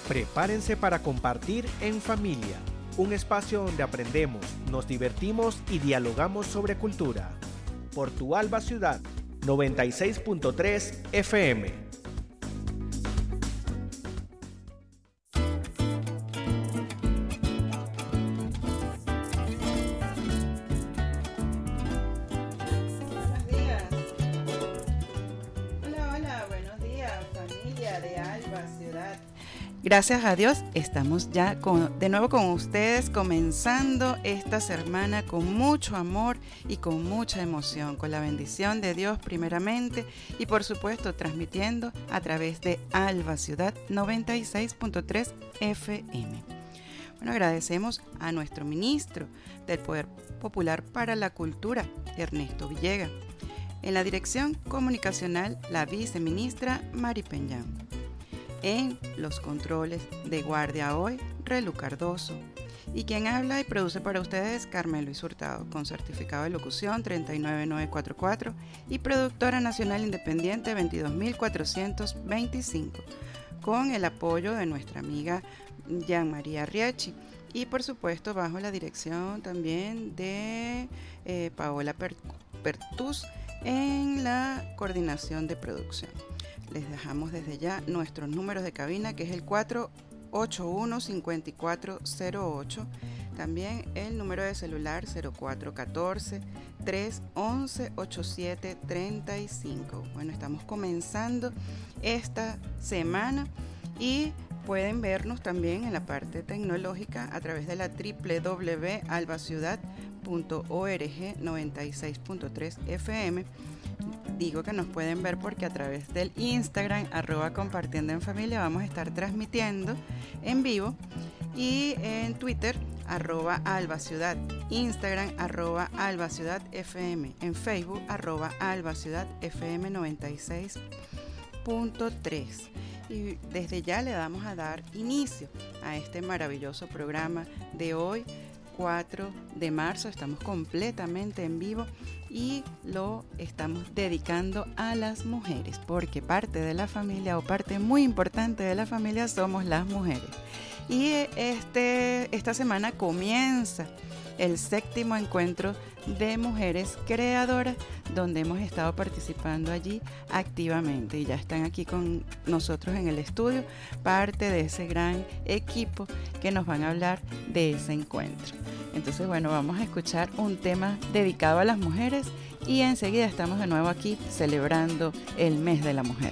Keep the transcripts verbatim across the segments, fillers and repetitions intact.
Prepárense para compartir en familia, un espacio donde aprendemos, nos divertimos y dialogamos sobre cultura. Por tu Alba Ciudad, noventa y seis punto tres F M. Gracias a Dios, estamos ya con, de nuevo con ustedes, comenzando esta semana con mucho amor y con mucha emoción, con la bendición de Dios primeramente y por supuesto transmitiendo a través de Alba Ciudad noventa y seis punto tres F M. Bueno, agradecemos a nuestro ministro del Poder Popular para la Cultura, Ernesto Villegas. En la dirección comunicacional, la viceministra Mari Peñán. En los controles de guardia hoy, Relu Cardoso. Y quien habla y produce para ustedes, Carmen Luis Hurtado, con certificado de locución treinta y nueve mil novecientos cuarenta y cuatro y productora nacional independiente veintidós mil cuatrocientos veinticinco, con el apoyo de nuestra amiga Jean María Riachi. Y por supuesto bajo la dirección también de eh, Paola Pertús en la coordinación de producción. Les dejamos desde ya nuestros números de cabina, que es el cuatro ocho uno, cinco cuatro cero ocho, también el número de celular cero cuatro uno cuatro, tres once, ochenta y siete treinta y cinco. Bueno, estamos comenzando esta semana y pueden vernos también en la parte tecnológica a través de la doble u doble u doble u punto alba ciudad punto org noventa y seis punto tres F M. Digo que nos pueden ver porque a través del Instagram, arroba compartiendo en familia, vamos a estar transmitiendo en vivo, y en Twitter, arroba Alba Ciudad, Instagram, arroba Alba Ciudad F M, en Facebook, arroba Alba Ciudad F M noventa y seis punto tres. Y desde ya le vamos a dar inicio a este maravilloso programa de hoy, cuatro de marzo. Estamos completamente en vivo y lo estamos dedicando a las mujeres, porque parte de la familia, o parte muy importante de la familia, somos las mujeres. Y este, esta semana comienza el séptimo encuentro de mujeres creadoras, donde hemos estado participando allí activamente, y ya están aquí con nosotros en el estudio parte de ese gran equipo que nos van a hablar de ese encuentro. Entonces, bueno, vamos a escuchar un tema dedicado a las mujeres y enseguida estamos de nuevo aquí celebrando el mes de la mujer.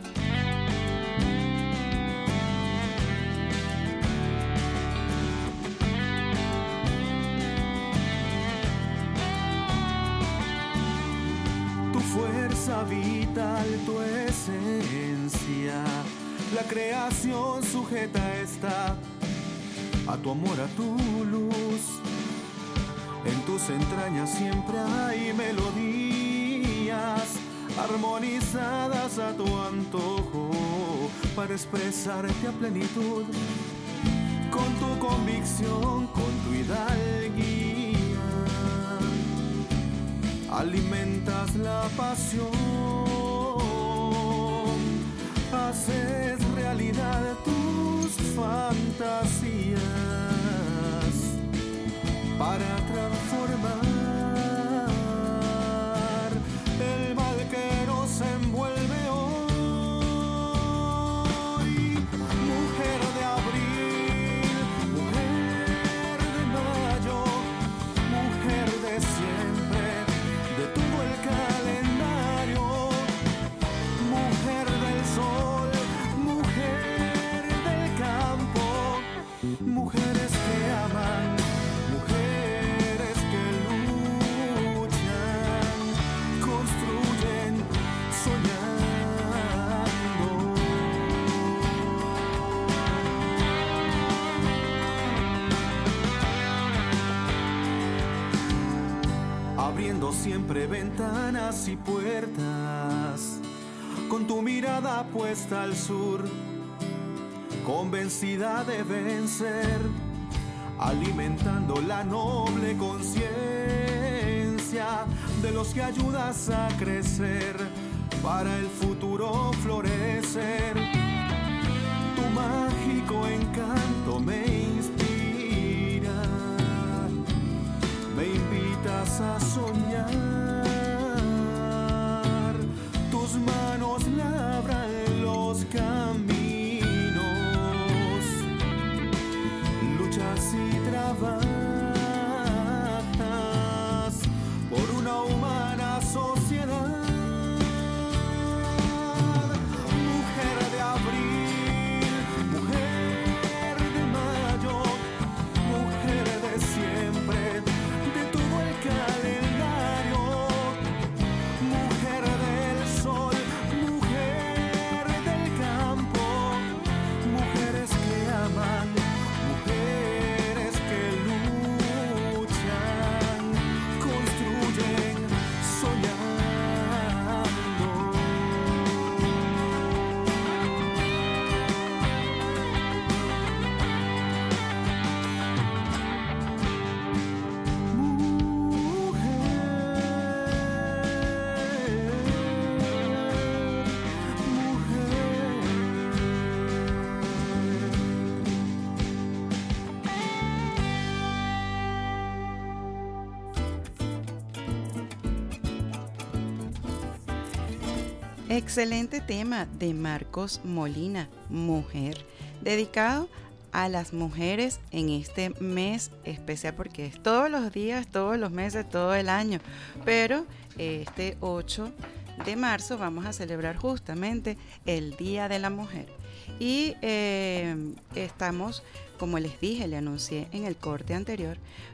Fuerza vital, tu esencia, la creación sujeta está a tu amor, a tu luz. En tus entrañas siempre hay melodías armonizadas a tu antojo, para expresarte a plenitud, con tu convicción, con tu hidalguía. Alimentas la pasión, haces realidad tus fantasías para transformar el mal que nos envuelve hoy. Mujer de abril, mujer de mayo, mujer de siempre, de todo el calendario, mujer del sol, mujer del campo, mujeres que aman, mujeres que luchan, construyen, soñando. Abriendo siempre ventanas y puertas, con tu mirada puesta al sur, convencida de vencer, alimentando la noble conciencia de los que ayudas a crecer, para el futuro florecer. Tu mágico Excelente tema de Marcos Molina, mujer, dedicado a las mujeres en este mes especial, porque es todos los días, todos los meses, todo el año, pero este ocho de marzo vamos a celebrar justamente el Día de la Mujer. Y eh, estamos, como les dije, le anuncié en el corte anterior,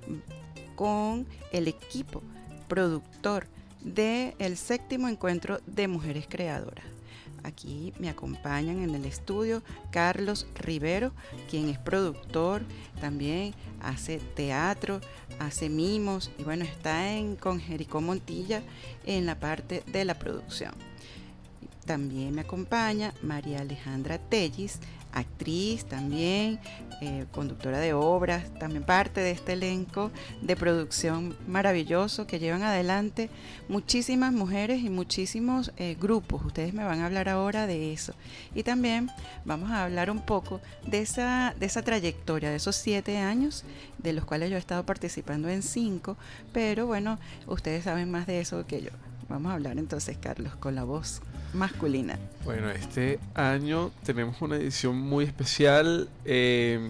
con el equipo productor del séptimo encuentro de mujeres creadoras. Aquí me acompañan en el estudio Carlos Rivero, quien es productor, también hace teatro, hace mimos y bueno, está en, con Jericó Montilla en la parte de la producción. También me acompaña María Alejandra Tellis, actriz también, eh, conductora de obras, también parte de este elenco de producción maravilloso que llevan adelante muchísimas mujeres y muchísimos eh, grupos. Ustedes me van a hablar ahora de eso. Y también vamos a hablar un poco de esa, de esa trayectoria, de esos siete años, de los cuales yo he estado participando en cinco, pero bueno, ustedes saben más de eso que yo. Vamos a hablar entonces, Carlos, con la voz masculina. Bueno, este año tenemos una edición muy especial. Eh,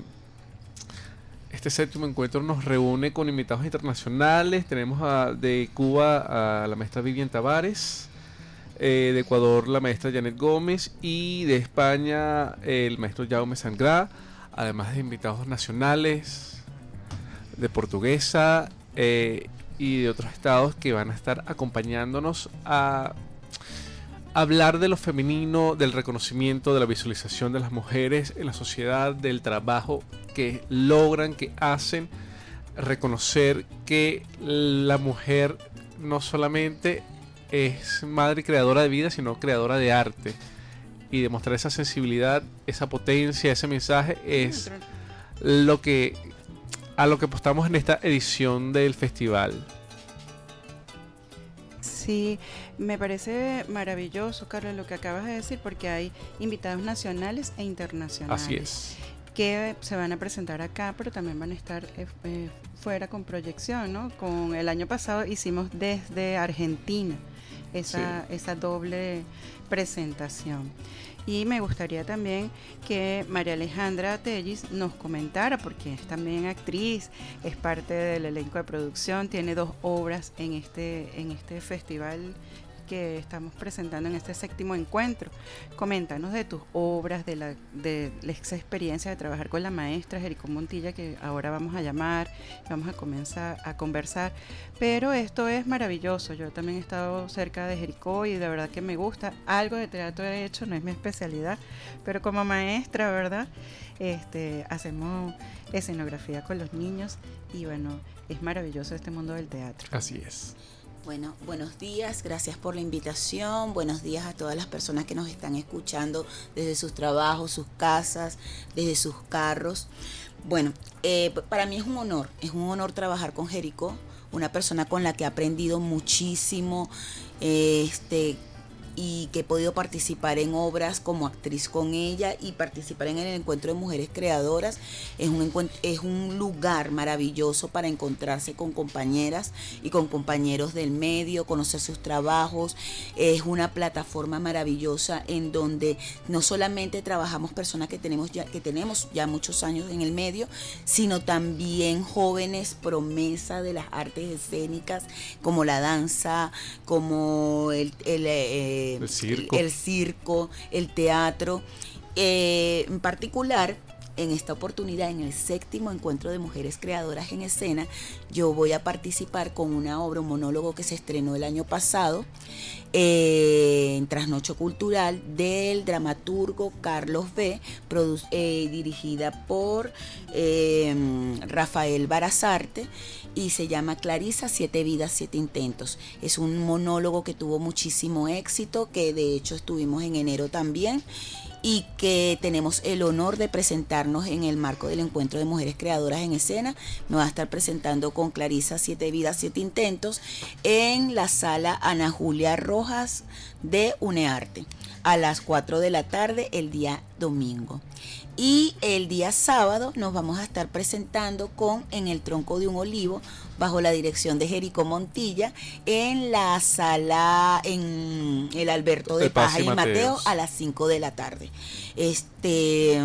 este séptimo encuentro nos reúne con invitados internacionales. Tenemos a, de Cuba a la maestra Vivian Tavares, eh, de Ecuador la maestra Janet Gómez y de España el maestro Jaume Sangrá, además de invitados nacionales de Portuguesa eh, y de otros estados que van a estar acompañándonos a hablar de lo femenino, del reconocimiento, de la visualización de las mujeres en la sociedad, del trabajo que logran, que hacen, reconocer que la mujer no solamente es madre y creadora de vida, sino creadora de arte, y demostrar esa sensibilidad, esa potencia, ese mensaje es lo que a lo que apostamos en esta edición del festival. Sí, me parece maravilloso, Carlos, lo que acabas de decir, porque hay invitados nacionales e internacionales. Así es. Que se van a presentar acá, pero también van a estar eh, eh, fuera con proyección, ¿no? Con el año pasado hicimos desde Argentina esa, sí. esa doble presentación. Y me gustaría también que María Alejandra Tellis nos comentara, porque es también actriz, es parte del elenco de producción, tiene dos obras en este, en este festival que estamos presentando en este séptimo encuentro. Coméntanos de tus obras, de la, de la esa experiencia de trabajar con la maestra Jericó Montilla, que ahora vamos a llamar, vamos a comenzar a conversar, pero esto es maravilloso. Yo también he estado cerca de Jericó y de verdad que me gusta. Algo de teatro he hecho, no es mi especialidad, pero como maestra, ¿verdad? Este, hacemos escenografía con los niños y bueno, es maravilloso este mundo del teatro. Así es. Bueno, buenos días, gracias por la invitación, buenos días a todas las personas que nos están escuchando desde sus trabajos, sus casas, desde sus carros. Bueno, eh, para mí es un honor, es un honor trabajar con Jericó, una persona con la que he aprendido muchísimo, eh, este, y que he podido participar en obras como actriz con ella y participar en el encuentro de mujeres creadoras. Es un encuentro, es un lugar maravilloso para encontrarse con compañeras y con compañeros del medio, conocer sus trabajos. Es una plataforma maravillosa en donde no solamente trabajamos personas que tenemos ya, que tenemos ya muchos años en el medio, sino también jóvenes promesa de las artes escénicas como la danza, como el, el eh, El circo. El, el circo, el teatro. Eh, en particular, en esta oportunidad, en el séptimo encuentro de mujeres creadoras en escena, yo voy a participar con una obra, un monólogo que se estrenó el año pasado eh, en Trasnocho Cultural del dramaturgo Carlos B., produ- eh, dirigida por eh, Rafael Barazarte, y se llama Clarisa, Siete Vidas, Siete Intentos. Es un monólogo que tuvo muchísimo éxito, que de hecho estuvimos en enero también, y que tenemos el honor de presentarnos en el marco del Encuentro de Mujeres Creadoras en Escena. Me va a estar presentando con Clarisa, Siete Vidas, Siete Intentos, en la sala Ana Julia Rojas de UNEARTE, a las cuatro de la tarde el día domingo. Y el día sábado nos vamos a estar presentando con En el Tronco de un Olivo, bajo la dirección de Jericó Montilla, en la sala, en el Alberto de Paz y Mateo, a las cinco de la tarde. Este...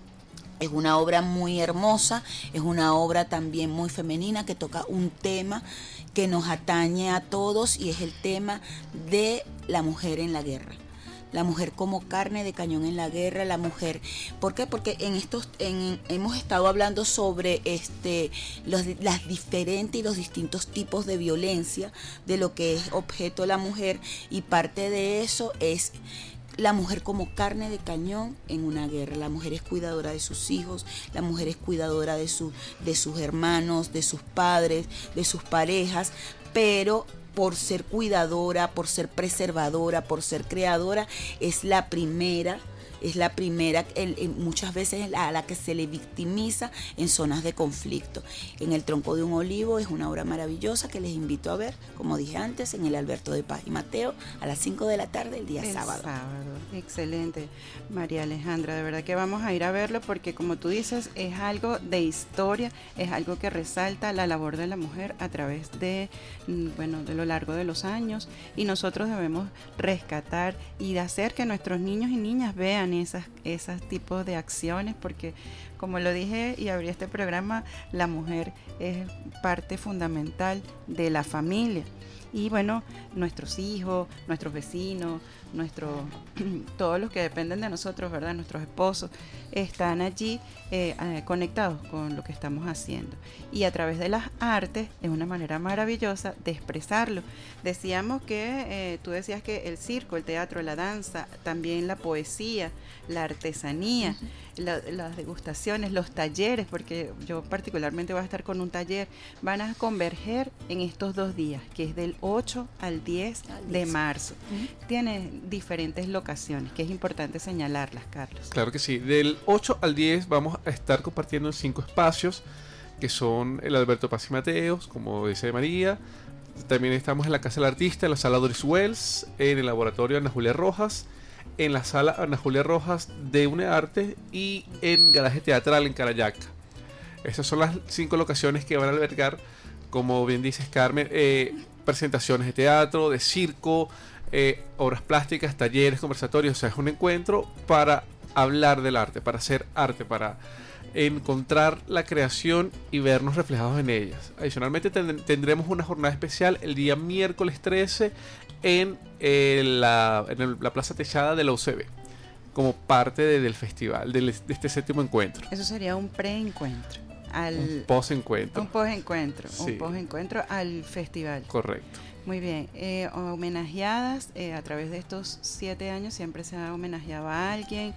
Es una obra muy hermosa, es una obra también muy femenina que toca un tema que nos atañe a todos y es el tema de la mujer en la guerra. La mujer como carne de cañón en la guerra, la mujer. ¿Por qué? Porque en estos, en, hemos estado hablando sobre este, los, las diferentes y los distintos tipos de violencia de lo que es objeto la mujer, y parte de eso es la mujer como carne de cañón en una guerra. La mujer es cuidadora de sus hijos, la mujer es cuidadora de, su, de sus hermanos, de sus padres, de sus parejas, pero por ser cuidadora, por ser preservadora, por ser creadora, es la primera, es la primera, el, el, muchas veces a la que se le victimiza en zonas de conflicto. En El tronco de un olivo es una obra maravillosa que les invito a ver, como dije antes, en el Alberto de Paz y Mateo, a las cinco de la tarde el día el sábado. sábado. Excelente, María Alejandra, de verdad que vamos a ir a verlo porque, como tú dices, es algo de historia, es algo que resalta la labor de la mujer a través de, bueno, de lo largo de los años, y nosotros debemos rescatar y de hacer que nuestros niños y niñas vean esas, esos tipos de acciones, porque como lo dije y abrí este programa, la mujer es parte fundamental de la familia. Y bueno, nuestros hijos, nuestros vecinos, nuestros, todos los que dependen de nosotros, ¿verdad? Nuestros esposos, están allí eh, eh, conectados con lo que estamos haciendo. Y a través de las artes es una manera maravillosa de expresarlo. Decíamos que, eh, tú decías que el circo, el teatro, la danza, también la poesía, la artesanía, uh-huh. la, las degustaciones, los talleres, porque yo particularmente voy a estar con un taller, van a converger en estos dos días, que es del ocho al diez de marzo. Uh-huh. Tiene diferentes locaciones, que es importante señalarlas, Carlos. Claro que sí. Del ocho al diez vamos a estar compartiendo en cinco espacios, que son el Alberto Paz y Mateos, como dice María. También estamos en la Casa del Artista, en la Sala Doris Wells, en el Laboratorio Ana Julia Rojas, en la Sala Ana Julia Rojas de UNEARTE y en Garaje Teatral en Carayaca. Esas son las cinco locaciones que van a albergar, como bien dices, Carmen, eh, presentaciones de teatro, de circo, eh, obras plásticas, talleres, conversatorios. O sea, es un encuentro para hablar del arte, para hacer arte, para encontrar la creación y vernos reflejados en ellas. Adicionalmente tend- tendremos una jornada especial el día miércoles trece en, eh, la, en el, la Plaza Techada de la U C B, como parte de, del festival, de, de este séptimo encuentro. Eso sería un preencuentro. Al, un post-encuentro. Un post-encuentro, sí. un post-encuentro al festival. Correcto. Muy bien, eh, homenajeadas eh, a través de estos siete años siempre se ha homenajeado a alguien.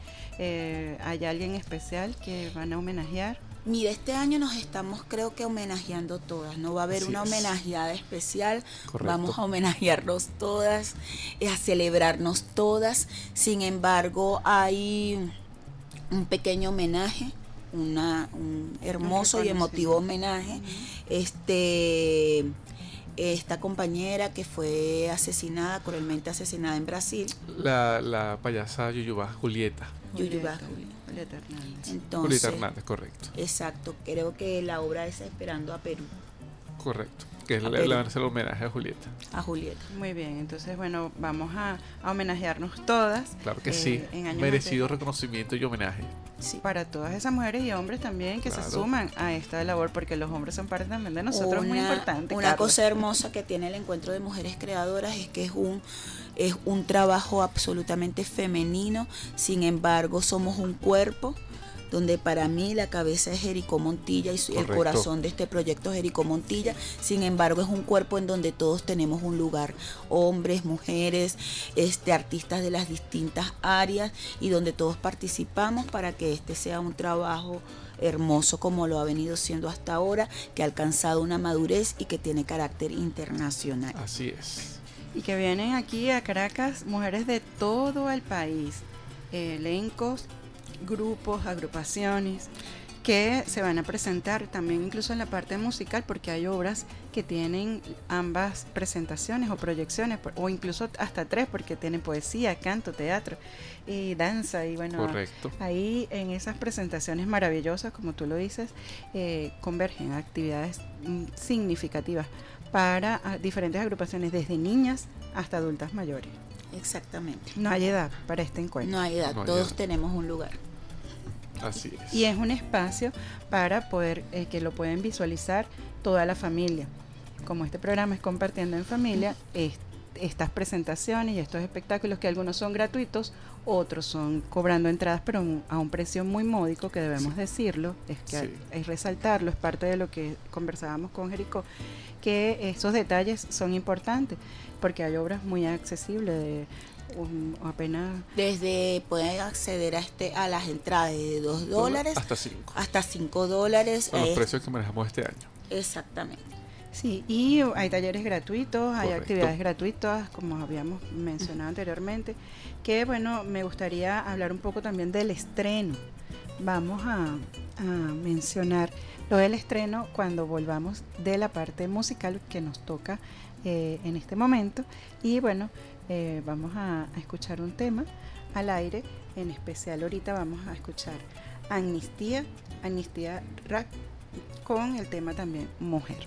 Eh, ¿hay alguien especial que van a homenajear? Mira, este año nos estamos, creo que, homenajeando todas. No va a haber Así una es. homenajeada especial. Correcto. Vamos a homenajearnos todas, eh, a celebrarnos todas. Sin embargo, hay un pequeño homenaje, una, un hermoso y emotivo homenaje. Uh-huh. Este... Esta compañera que fue asesinada, cruelmente asesinada en Brasil. La, la payasa Yuyubá, Julieta. Yuyubá, Julieta Hernández. Entonces, Julieta Hernández, correcto. Exacto, creo que la obra es Esperando a Perú. Correcto, que es a la, la, el homenaje a Julieta. A Julieta. Muy bien, entonces bueno, vamos a, a homenajearnos todas. Claro que eh, sí, en años merecido anteriores. reconocimiento y homenaje. Sí. Para todas esas mujeres y hombres también que claro. se suman a esta labor, porque los hombres son parte también de nosotros, una, muy importante. Una Carlos. cosa hermosa que tiene el Encuentro de Mujeres Creadoras es que es un, es un trabajo absolutamente femenino, sin embargo somos un cuerpo, donde para mí la cabeza es Jericó Montilla y Correcto. El corazón de este proyecto es Jericó Montilla. Sin embargo, es un cuerpo en donde todos tenemos un lugar, hombres, mujeres, este, artistas de las distintas áreas, y donde todos participamos para que este sea un trabajo hermoso como lo ha venido siendo hasta ahora, que ha alcanzado una madurez y que tiene carácter internacional. Así es. Y que vienen aquí a Caracas mujeres de todo el país, eh, elencos, grupos, agrupaciones que se van a presentar también incluso en la parte musical, porque hay obras que tienen ambas presentaciones o proyecciones, o incluso hasta tres, porque tienen poesía, canto, teatro y danza. Y bueno, correcto. Ahí en esas presentaciones maravillosas, como tú lo dices, eh, convergen actividades mm, significativas para a, diferentes agrupaciones, desde niñas hasta adultas mayores. Exactamente. No hay edad para este encuentro. No hay edad, No hay todos edad. tenemos un lugar. Así es. Y es un espacio para poder eh, que lo pueden visualizar toda la familia. Como este programa es Compartiendo en Familia, es, estas presentaciones y estos espectáculos, que algunos son gratuitos, otros son cobrando entradas, pero un, a un precio muy módico, que debemos Sí. decirlo, es que Sí. es resaltarlo, es parte de lo que conversábamos con Jericó, que esos detalles son importantes, porque hay obras muy accesibles de un, apenas Desde pueden acceder a este a las entradas de dos dólares Hasta cinco. hasta cinco dólares. Con los eh, precios que manejamos este año. Exactamente. Sí, y hay talleres gratuitos, hay Correcto. actividades gratuitas, como habíamos mencionado anteriormente, que bueno, me gustaría hablar un poco también del estreno. Vamos a, a mencionar lo del estreno cuando volvamos de la parte musical que nos toca eh, en este momento. Y bueno, eh, vamos a, a escuchar un tema al aire, en especial ahorita vamos a escuchar Amnistía, Amnistía Rap, con el tema también Mujer.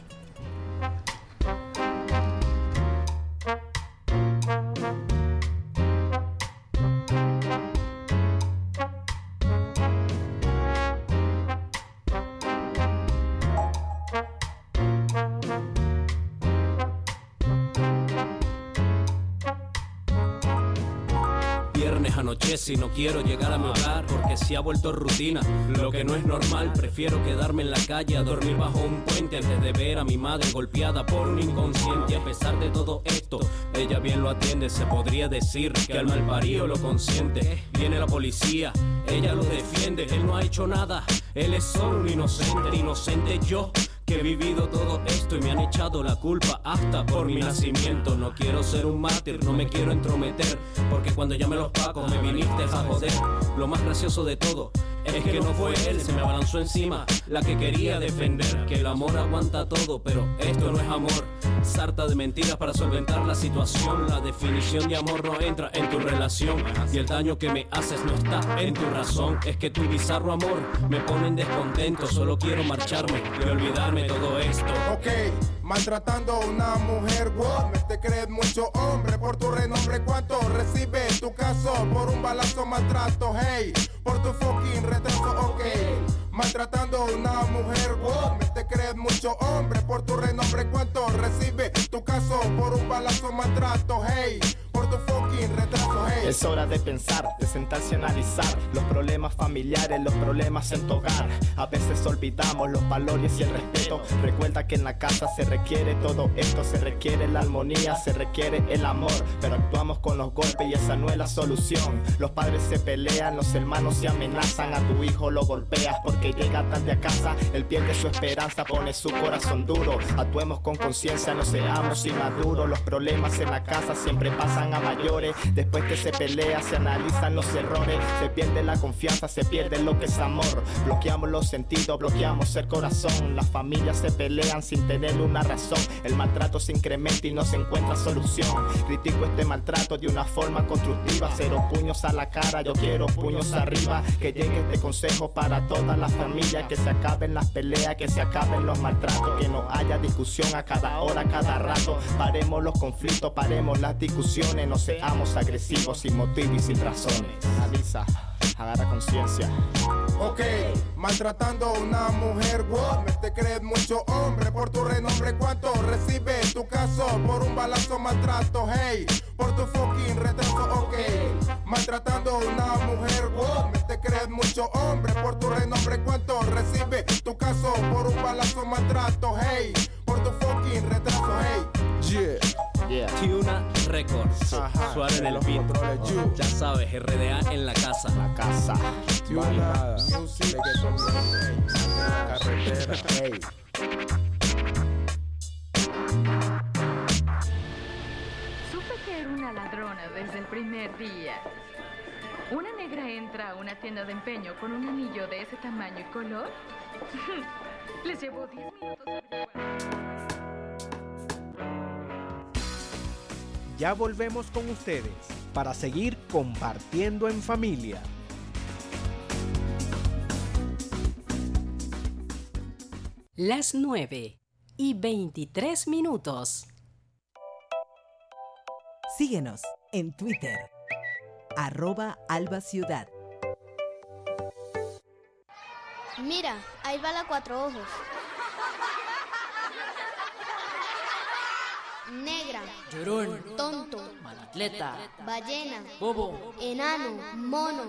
Viernes anochece y no quiero llegar a mi hogar porque se ha vuelto rutina, lo que no es normal. Prefiero quedarme en la calle a dormir bajo un puente antes de ver a mi madre golpeada por un inconsciente. A pesar de todo esto, ella bien lo atiende. Se podría decir que al malparido lo consiente. Viene la policía, ella lo defiende. Él no ha hecho nada, él es solo un inocente. Inocente yo, que he vivido todo esto y me han echado la culpa hasta por mi nacimiento. No quiero ser un mártir, no me quiero entrometer, porque cuando llamé a los pacos me viniste a joder. Lo más gracioso de todo es que no fue él, se me abalanzó encima la que quería defender. Que el amor aguanta todo, pero esto no es amor. Sarta de mentiras para solventar la situación. La definición de amor no entra en tu relación, y el daño que me haces no está en tu razón. Es que tu bizarro amor me pone en descontento. Solo quiero marcharme y olvidarme todo esto. Ok, maltratando a una mujer, what? Me te crees mucho hombre por tu renombre. ¿Cuánto recibe tu caso por un balazo maltrato? Hey, por tu fucking retraso, ok. Maltratando a una mujer, what? Me te crees mucho hombre por tu renombre. ¿Cuánto recibe tu caso por un balazo maltrato? Hey, por tu fucking retraso, hey. Es hora de pensar, de sentarse a analizar los problemas familiares, los problemas en tu hogar. A veces olvidamos los valores y el respeto. Recuerda que en la casa se requiere todo esto. Se requiere la armonía, se requiere el amor, pero actuamos con los golpes y esa no es la solución. Los padres se pelean, los hermanos se amenazan. A tu hijo lo golpeas porque llega tarde a casa. Él pierde su esperanza, pone su corazón duro. Actuemos con conciencia, no seamos inmaduros. Los problemas en la casa siempre pasan a mayores. Después que se pelea, se analizan los errores. Se pierde la confianza, se pierde lo que es amor. Bloqueamos los sentidos, bloqueamos el corazón. Las familias se pelean sin tener una razón. El maltrato se incrementa y no se encuentra solución. Critico este maltrato de una forma constructiva. Cero puños a la cara, yo quiero puños arriba. Que llegue este consejo para toda la familia. Que se acaben las peleas, que se acaben los maltratos. Que no haya discusión a cada hora, a cada rato. Paremos los conflictos, paremos las discusiones. No seamos agresivos sin motivo y sin razones. Analiza, agarra conciencia. Ok, maltratando a una mujer, what? Me te crees mucho hombre por tu renombre. ¿Cuánto recibe tu caso por un balazo maltrato? Hey, por tu fucking retraso, ok. Maltratando a una mujer, what? Me te crees mucho hombre por tu renombre. ¿Cuánto recibe tu caso por un balazo maltrato? Hey, por tu fucking retraso, hey. Yeah. Yeah. Tuna Records, Ajá. Suárez en el Los beat. controles, you. Ya sabes, R D A en la casa. La casa. Balada, music, carretera, hey. Supe que era una ladrona desde el primer día. Una negra negra entra a una tienda de empeño con un anillo de ese tamaño y color? Les llevó diez minutos averiguar. Ya volvemos con ustedes para seguir compartiendo en familia. Las nueve y veintitrés minutos. Síguenos en Twitter, arroba Alba Ciudad. Mira, ahí va la cuatro ojos. Negra, llorón, tonto, malatleta, ballena, bobo, enano, mono.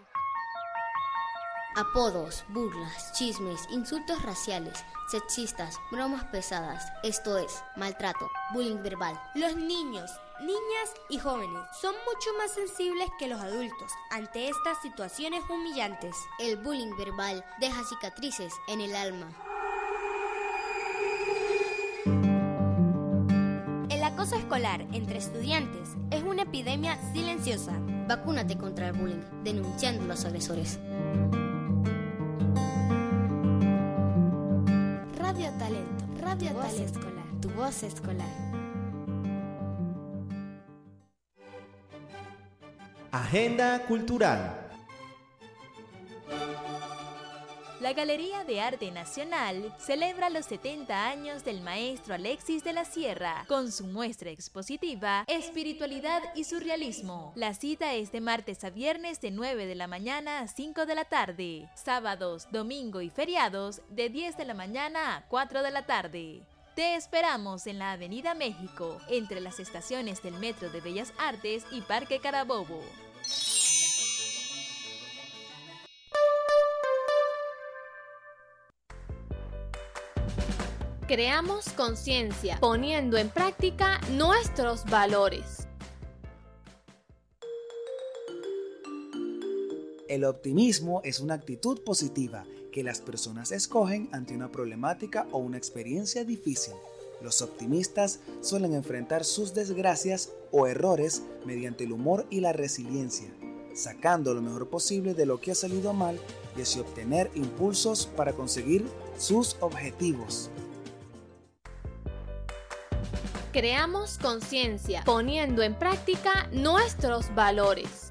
Apodos, burlas, chismes, insultos raciales, sexistas, bromas pesadas. Esto es maltrato, bullying verbal. Los niños, niñas y jóvenes son mucho más sensibles que los adultos ante estas situaciones humillantes. El bullying verbal deja cicatrices en el alma. El acoso escolar entre estudiantes es una epidemia silenciosa. Vacúnate contra el bullying, denunciando a los agresores. Radio Talento, Radio tu voz Talento, escolar. Tu voz escolar. Agenda cultural. La Galería de Arte Nacional celebra los setenta años del maestro Alexis de la Sierra con su muestra expositiva Espiritualidad y Surrealismo. La cita es de martes a viernes de nueve de la mañana a cinco de la tarde, sábados, domingo y feriados de diez de la mañana a cuatro de la tarde. Te esperamos en la Avenida México, entre las estaciones del Metro de Bellas Artes y Parque Carabobo. Creamos conciencia, poniendo en práctica nuestros valores. El optimismo es una actitud positiva que las personas escogen ante una problemática o una experiencia difícil. Los optimistas suelen enfrentar sus desgracias o errores mediante el humor y la resiliencia, sacando lo mejor posible de lo que ha salido mal y así obtener impulsos para conseguir sus objetivos. Creamos conciencia, poniendo en práctica nuestros valores.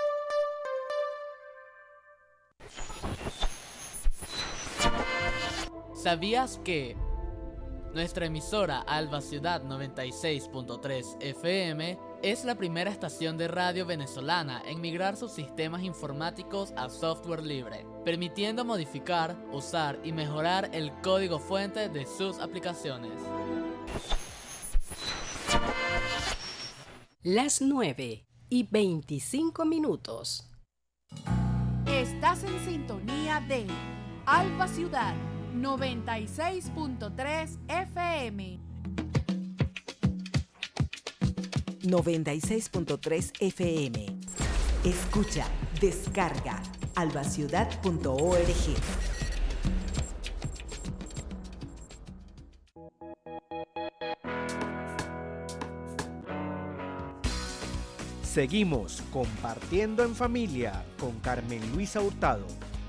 ¿Sabías que nuestra emisora Alba Ciudad noventa y seis punto tres F M es la primera estación de radio venezolana en migrar sus sistemas informáticos a software libre, permitiendo modificar, usar y mejorar el código fuente de sus aplicaciones? Las nueve y veinticinco minutos. Estás en sintonía de Alba Ciudad noventa y seis punto tres F M. noventa y seis punto tres F M. Escucha, descarga albaciudad punto org. Seguimos compartiendo en familia con Carmen Luisa Hurtado.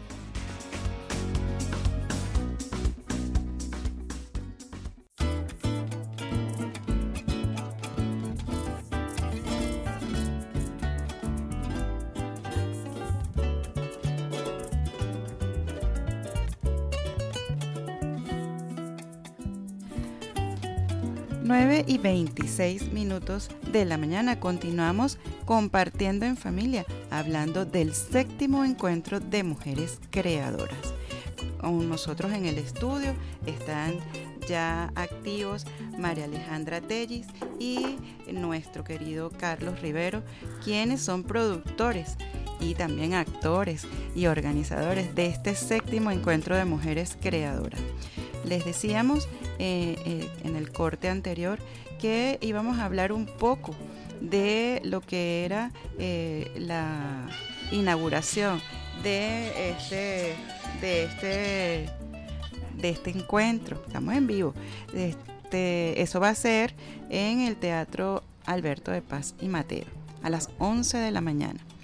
nueve y veintiséis minutos de la mañana. Continuamos compartiendo en familia, hablando del séptimo encuentro de mujeres creadoras. Con nosotros en el estudio están ya activos María Alejandra Tellis y nuestro querido Carlos Rivero, quienes son productores y también actores y organizadores de este séptimo encuentro de mujeres creadoras. Les decíamos eh, eh, en el corte anterior que íbamos a hablar un poco de lo que era eh, la inauguración de este, de este, de este encuentro. Estamos en vivo. Este, eso va a ser en el Teatro Alberto de Paz y Mateo a las once de la mañana.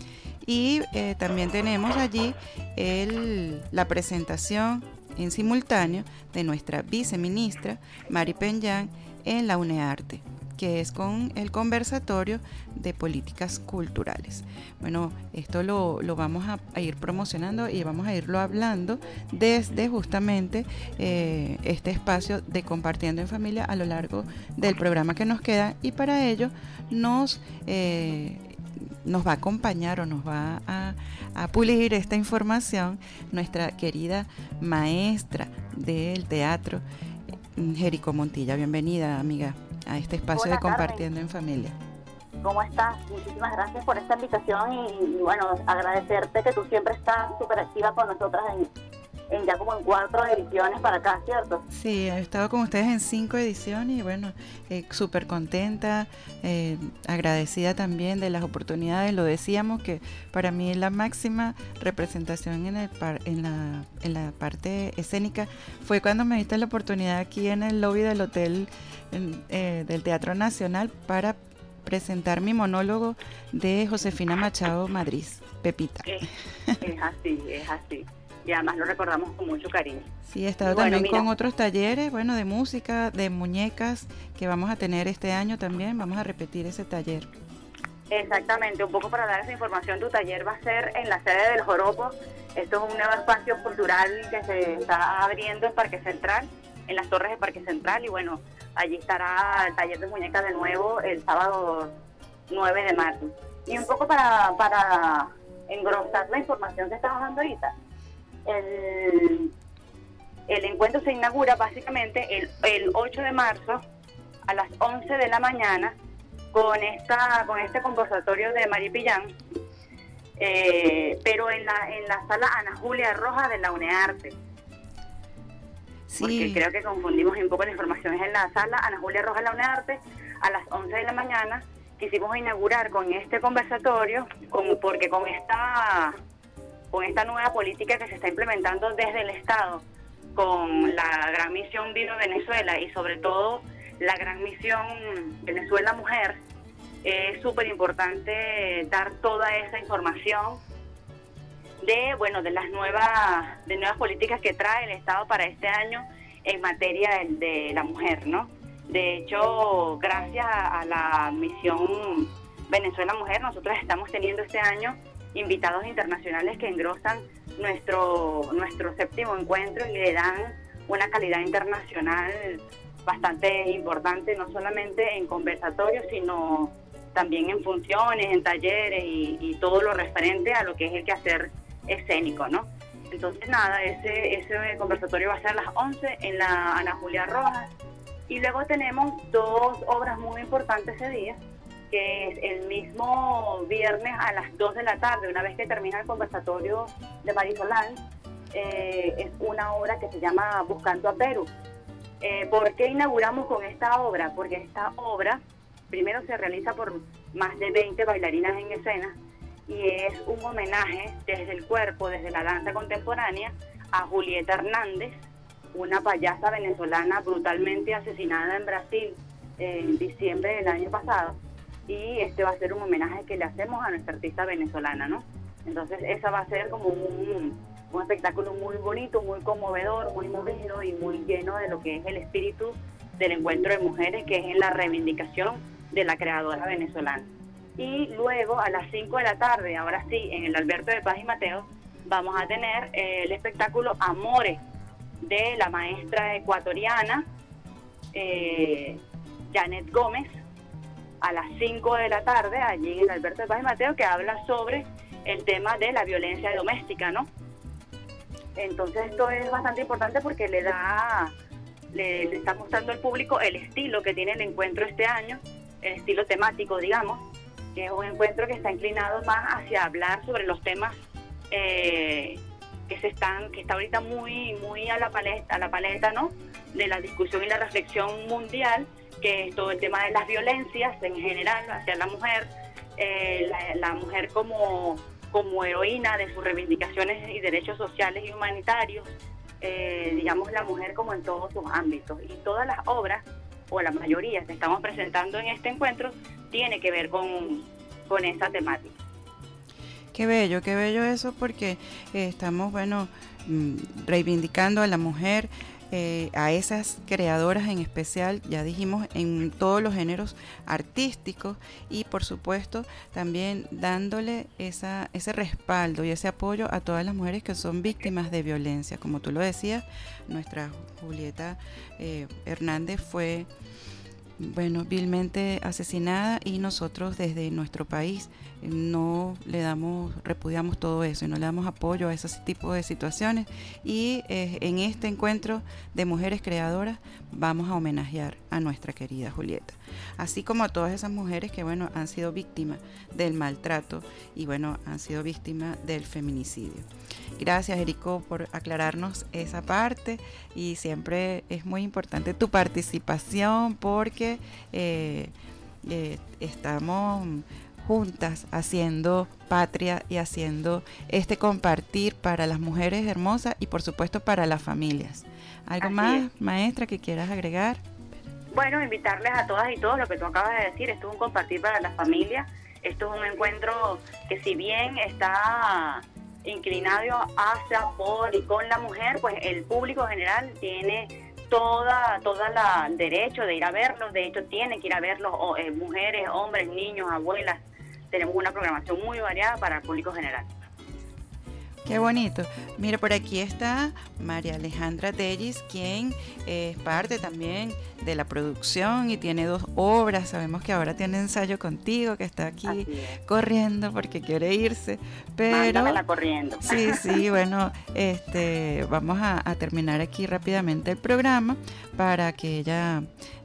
Y eh, también tenemos allí el, la presentación en simultáneo de nuestra viceministra Mari Peñán en la UNEARTE, que es con el conversatorio de políticas culturales. Bueno, esto lo, lo vamos a, a ir promocionando y vamos a irlo hablando desde justamente eh, este espacio de Compartiendo en Familia a lo largo del programa que nos queda, y para ello nos, eh, nos va a acompañar o nos va a, a pulir esta información nuestra querida maestra del teatro, Jerico Montilla. Bienvenida, amiga, a este espacio Hola, de Compartiendo Carmen. En Familia. ¿Cómo estás? Muchísimas gracias por esta invitación y, y bueno, agradecerte que tú siempre estás súper activa con nosotras en, en ya como en cuatro ediciones para acá, ¿cierto? Sí, he estado con ustedes en cinco ediciones y bueno, eh, súper contenta, eh, agradecida también de las oportunidades. Lo decíamos que para mí la máxima representación en, el par, en, la, en la parte escénica fue cuando me diste la oportunidad aquí en el lobby del hotel en, eh, del Teatro Nacional para presentar mi monólogo de Josefina Machado Madrid, Pepita. Es, es así, es así. Y además lo recordamos con mucho cariño. Sí, he estado bueno, también mira. con otros talleres, bueno, de música, de muñecas, que vamos a tener este año también. Vamos a repetir ese taller. Exactamente, un poco para dar esa información, tu taller va a ser en la sede del Joropo. Esto es un nuevo espacio cultural que se está abriendo en Parque Central, en las torres de Parque Central, y bueno, allí estará el taller de muñecas de nuevo el sábado nueve de marzo. Y un poco para, para engrosar la información que estamos dando ahorita, el, el encuentro se inaugura básicamente el, el ocho de marzo a las once de la mañana con esta con este conversatorio de Mari Peñán, eh, pero en la en la sala Ana Julia Rojas de la UNEARTE. Sí. Porque creo que confundimos un poco la información. Es en la sala Ana Julia Rojas de la UNEARTE a las once de la mañana. Quisimos inaugurar con este conversatorio, con, porque con esta con esta nueva política que se está implementando desde el Estado, con la gran misión Viva Venezuela y sobre todo la gran misión Venezuela Mujer, es súper importante dar toda esa información de bueno de las nuevas de nuevas políticas que trae el Estado para este año en materia de, de la mujer, ¿no? De hecho, gracias a, a la misión Venezuela Mujer, nosotros estamos teniendo este año invitados internacionales que engrosan nuestro nuestro séptimo encuentro y le dan una calidad internacional bastante importante, no solamente en conversatorios, sino también en funciones, en talleres y, y todo lo referente a lo que es el quehacer escénico, ¿no? Entonces, nada, ese, ese conversatorio va a ser a las once en la Ana Julia Rojas. Y luego tenemos dos obras muy importantes ese día, que es el mismo viernes a las dos de la tarde, una vez que termina el conversatorio de Marisolán, eh, es una obra que se llama Buscando a Perú. Eh, ¿Por qué inauguramos con esta obra? Porque esta obra primero se realiza por más de veinte bailarinas en escena y es un homenaje desde el cuerpo, desde la danza contemporánea, a Julieta Hernández, una payasa venezolana brutalmente asesinada en Brasil eh, en diciembre del año pasado, y este va a ser un homenaje que le hacemos a nuestra artista venezolana, ¿no? Entonces esa va a ser como un, un espectáculo muy bonito, muy conmovedor, muy movido y muy lleno de lo que es el espíritu del encuentro de mujeres, que es en la reivindicación de la creadora venezolana. Y luego a las cinco de la tarde, ahora sí, en el Alberto de Paz y Mateo, vamos a tener eh, el espectáculo Amores, de la maestra ecuatoriana eh, Janet Gómez, a las cinco de la tarde, allí en el Alberto de Paz y Mateo, que habla sobre el tema de la violencia doméstica, ¿no? Entonces esto es bastante importante porque le da, le, le está mostrando al público el estilo que tiene el encuentro este año, el estilo temático, digamos, que es un encuentro que está inclinado más hacia hablar sobre los temas eh, que se están, que está ahorita muy, muy a la paleta, a la paleta, ¿no? De la discusión y la reflexión mundial, que es todo el tema de las violencias en general hacia la mujer, eh, la, la mujer como, como heroína de sus reivindicaciones y derechos sociales y humanitarios, eh, digamos la mujer como en todos sus ámbitos. Y todas las obras, o la mayoría que estamos presentando en este encuentro, tiene que ver con, con esa temática. Qué bello, qué bello eso, porque eh, estamos, bueno, reivindicando a la mujer, eh, a esas creadoras en especial, ya dijimos, en todos los géneros artísticos, y por supuesto también dándole esa, ese respaldo y ese apoyo a todas las mujeres que son víctimas de violencia. Como tú lo decías, nuestra Julieta eh, Hernández fue, bueno, vilmente asesinada, y nosotros desde nuestro país no le damos, repudiamos todo eso y no le damos apoyo a ese tipo de situaciones, y eh, en este encuentro de mujeres creadoras vamos a homenajear a nuestra querida Julieta, así como a todas esas mujeres que, bueno, han sido víctimas del maltrato y, bueno, han sido víctimas del feminicidio. Gracias, Erico, por aclararnos esa parte, y siempre es muy importante tu participación, porque eh, eh, estamos juntas haciendo patria y haciendo este compartir para las mujeres hermosas y por supuesto para las familias. ¿Algo Así más, es. maestra, que quieras agregar? Bueno, invitarles a todas y todos lo que tú acabas de decir. Esto es un compartir para las familias. Esto es un encuentro que, si bien está inclinado hacia, por y con la mujer, pues el público general tiene toda toda la derecho de ir a verlos. De hecho, tienen que ir a verlos o, eh, mujeres, hombres, niños, abuelas. Tenemos una programación muy variada para el público general. Qué bonito. Mira, por aquí está María Alejandra Tellis, quien es parte también de la producción y tiene dos obras. Sabemos que ahora tiene ensayo contigo, que está aquí corriendo porque quiere irse. Pero Mándamela corriendo. Sí, sí, bueno, este, vamos a, a terminar aquí rápidamente el programa para que ella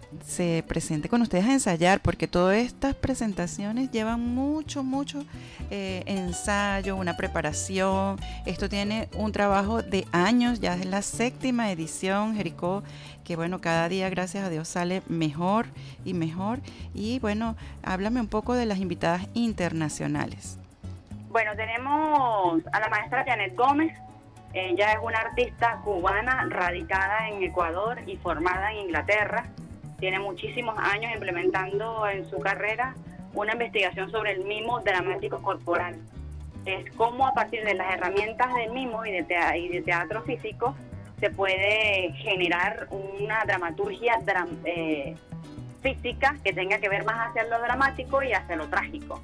se presente con ustedes a ensayar, porque todas estas presentaciones llevan mucho, mucho eh, ensayo, una preparación. Esto tiene un trabajo de años, ya es la séptima edición, Jericó, que bueno, cada día, gracias a Dios, sale mejor y mejor. Y bueno, háblame un poco de las invitadas internacionales. Bueno, tenemos a la maestra Janet Gómez. Ella es una artista cubana radicada en Ecuador y formada en Inglaterra. Tiene muchísimos años implementando en su carrera una investigación sobre el mimo dramático corporal. Es cómo, a partir de las herramientas del mimo y de, tea- y de teatro físico, se puede generar una dramaturgia dram- eh, física que tenga que ver más hacia lo dramático y hacia lo trágico.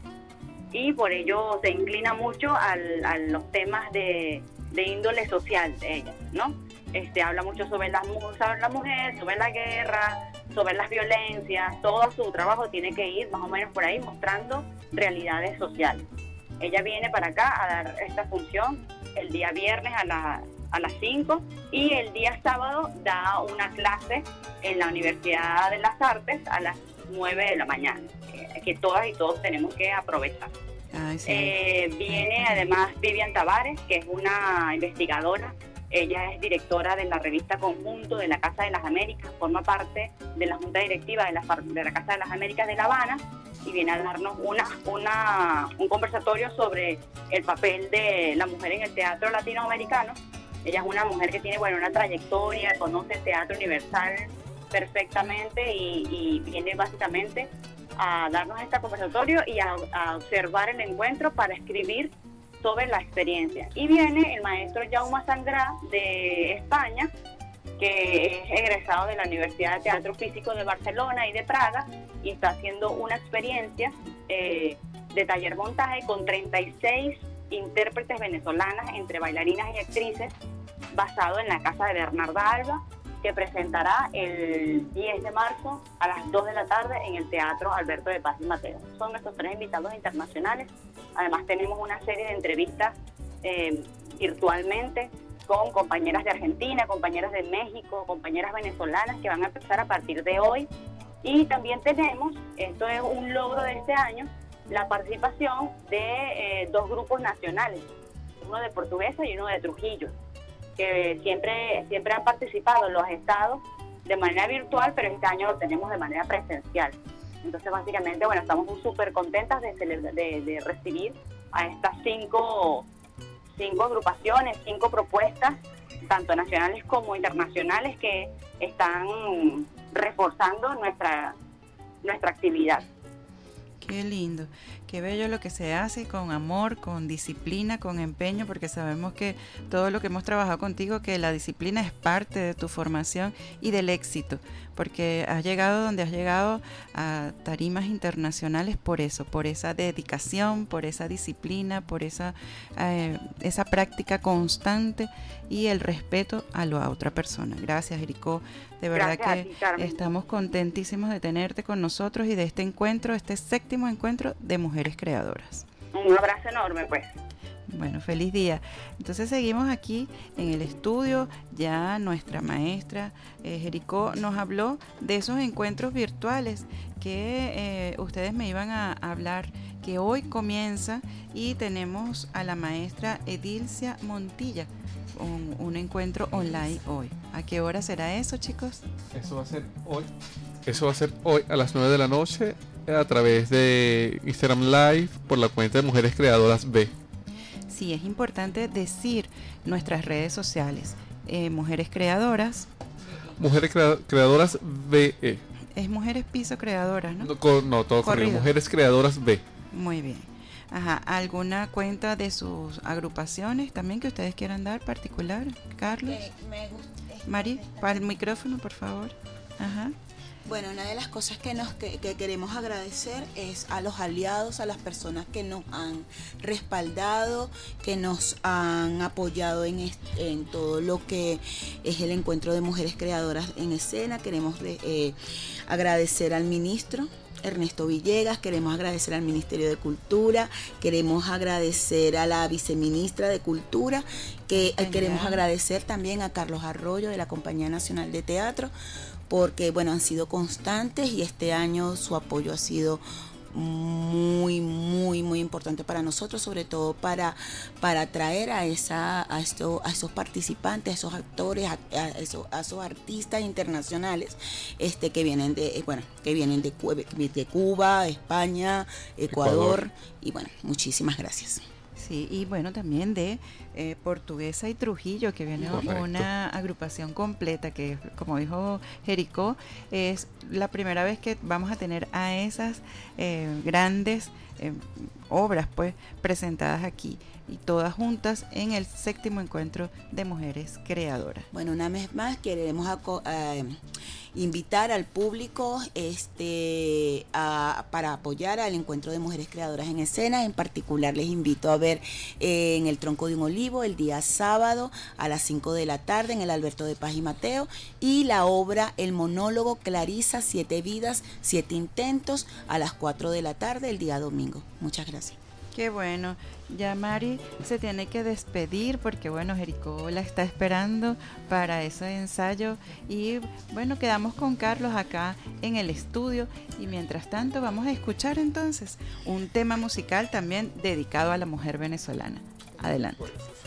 Y por ello se inclina mucho al, a los temas de, de índole social de ella, ¿no? Este, habla mucho sobre la, sobre la mujer, sobre la guerra, sobre las violencias. Todo su trabajo tiene que ir más o menos por ahí, mostrando realidades sociales. Ella viene para acá a dar esta función el día viernes a, la, a las cinco, y el día sábado da una clase en la Universidad de las Artes a las nueve de la mañana, eh, que todas y todos tenemos que aprovechar. Ay, sí. eh, viene además Vivian Tavares, que es una investigadora. Ella es directora de la revista Conjunto de la Casa de las Américas, forma parte de la Junta Directiva de la, de la Casa de las Américas de La Habana, y viene a darnos una, una, un conversatorio sobre el papel de la mujer en el teatro latinoamericano. Ella es una mujer que tiene, bueno, una trayectoria, conoce el teatro universal perfectamente, y, y viene básicamente a darnos este conversatorio y a, a observar el encuentro para escribir sobre la experiencia. Y viene el maestro Jaume Sangrá de España, que es egresado de la Universidad de Teatro Físico de Barcelona y de Praga, y está haciendo una experiencia eh, de taller montaje con treinta y seis intérpretes venezolanas, entre bailarinas y actrices, basado en la casa de Bernarda Alba, que presentará el diez de marzo a las dos de la tarde en el Teatro Alberto de Paz y Mateo. Son nuestros tres invitados internacionales. Además, tenemos una serie de entrevistas eh, virtualmente con compañeras de Argentina, compañeras de México, compañeras venezolanas, que van a empezar a partir de hoy. Y también tenemos, esto es un logro de este año, la participación de eh, dos grupos nacionales, uno de Portuguesa y uno de Trujillo, que siempre, siempre han participado en los estados de manera virtual, pero este año lo tenemos de manera presencial. Entonces, básicamente, bueno, estamos súper contentas de, celebra, de, de recibir a estas cinco, cinco agrupaciones, cinco propuestas, tanto nacionales como internacionales, que están reforzando nuestra, nuestra actividad. Qué lindo, Qué bello lo que se hace con amor, con disciplina, con empeño, porque sabemos que todo lo que hemos trabajado contigo, que la disciplina es parte de tu formación y del éxito, porque has llegado donde has llegado a tarimas internacionales por eso, por esa dedicación, por esa disciplina, por esa, eh, esa práctica constante y el respeto a la a otra persona. Gracias, Jericó. De verdad Gracias que a ti, estamos contentísimos de tenerte con nosotros y de este encuentro, este séptimo encuentro de mujeres creadoras. Un abrazo enorme, pues. Bueno, feliz día. Entonces seguimos aquí en el estudio. Ya nuestra maestra eh, Jericó nos habló de esos encuentros virtuales que eh, ustedes me iban a hablar, que hoy comienza, y tenemos a la maestra Edilcia Montilla, un, un encuentro online hoy. ¿A qué hora será eso, chicos? Eso va a ser hoy. Eso va a ser hoy a las nueve de la noche a través de Instagram Live por la cuenta de Mujeres Creadoras B. Sí, es importante decir nuestras redes sociales. Eh, Mujeres Creadoras. Mujeres Crea- Creadoras B E. Es Mujeres Piso Creadoras, ¿no? No, co- no todo corrido. Mujeres Creadoras B. Muy bien. Ajá, ¿alguna cuenta de sus agrupaciones también que ustedes quieran dar particular, Carlos? Eh, me gusta, eh, Mari, para el micrófono, por favor. Ajá. Bueno, una de las cosas que nos que, que queremos agradecer es a los aliados, a las personas que nos han respaldado, que nos han apoyado en, est, en todo lo que es el encuentro de mujeres creadoras en escena. Queremos de, eh, agradecer al ministro Ernesto Villegas, queremos agradecer al Ministerio de Cultura, queremos agradecer a la viceministra de Cultura, que eh, queremos agradecer también a Carlos Arroyo de la Compañía Nacional de Teatro, porque bueno, han sido constantes y este año su apoyo ha sido muy, muy, muy importante para nosotros, sobre todo para, para atraer a esa, a esto, a esos participantes, a esos actores, a, a, esos, a esos artistas internacionales, este, que vienen de, bueno, que vienen de, de Cuba, España, Ecuador, Ecuador, y bueno, muchísimas gracias. Sí, y bueno, también de eh, Portuguesa y Trujillo, que viene Correcto. Una agrupación completa, que como dijo Jericó, es la primera vez que vamos a tener a esas eh, grandes eh, obras pues presentadas aquí, y todas juntas en el séptimo encuentro de mujeres creadoras. Bueno, una vez más queremos aco- eh, invitar al público este a, para apoyar al encuentro de mujeres creadoras en escena. En particular les invito a ver eh, en el Tronco de un Olivo el día sábado a las cinco de la tarde en el Alberto de Paz y Mateo, y la obra El monólogo Clarisa, siete vidas, siete intentos, a las cuatro de la tarde el día domingo. Muchas gracias. Qué bueno. Ya Mari se tiene que despedir porque bueno, Jericó la está esperando para ese ensayo, y bueno, quedamos con Carlos acá en el estudio, y mientras tanto vamos a escuchar entonces un tema musical también dedicado a la mujer venezolana. Adelante.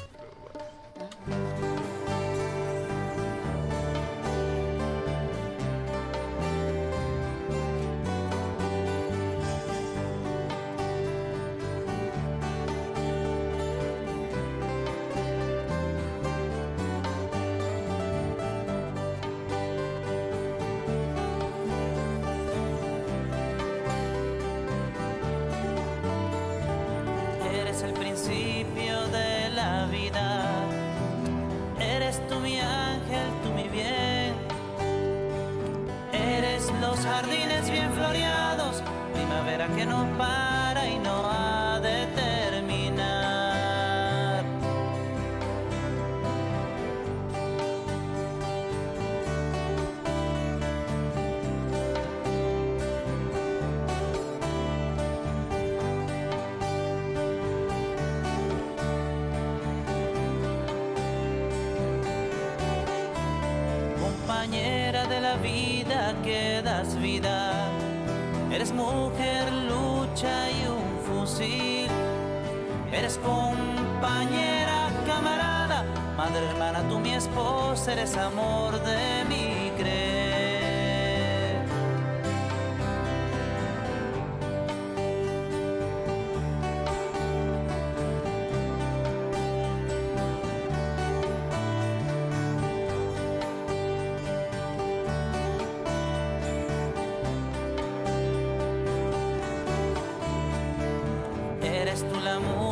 Jardines bien floreados, primavera que no para y no ha de terminar. Compañera de la vida que das vida, eres mujer, lucha y un fusil, eres compañera, camarada, madre, hermana, tú mi esposa, eres amor de mi querer.